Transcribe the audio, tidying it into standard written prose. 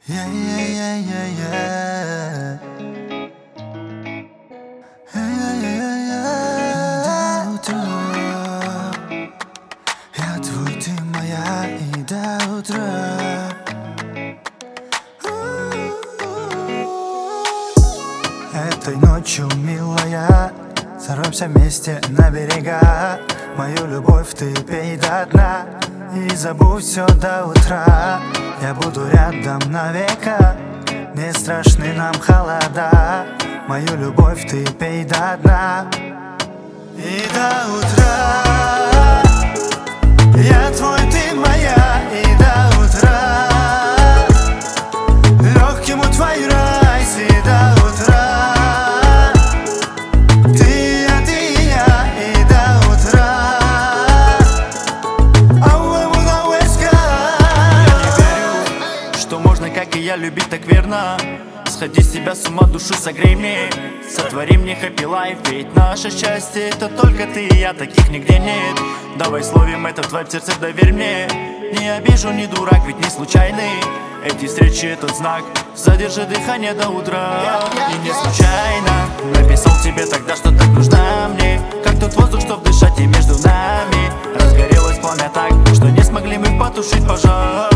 Yeah, yeah, yeah, yeah, yeah. Yeah, yeah, yeah. До утра. Я твой, ты моя, и до утра. Этой ночью, милая, сорвемся вместе на берега. Мою любовь ты пей до дна и забудь все до утра. Я буду рядом навека, не страшны нам холода. Мою любовь ты пей до дна и до утра. Я твой, ты моя, и до утра. Легким твой рай, и до утра. Ты и я, и до утра. Что можно, как и я, любить так верно. Сходи с себя с ума, душу согрей мне. Сотвори мне happy life, ведь наше счастье это только ты и я, таких нигде нет. Давай словим этот вайб, сердце доверь мне. Не обижу, не дурак, ведь не случайный. Эти встречи этот знак, задержи дыхание до утра. И не случайно написал тебе тогда, что так нужна мне. Как тот воздух, чтоб дышать, и между нами разгорелось пламя так, что не смогли мы потушить пожар.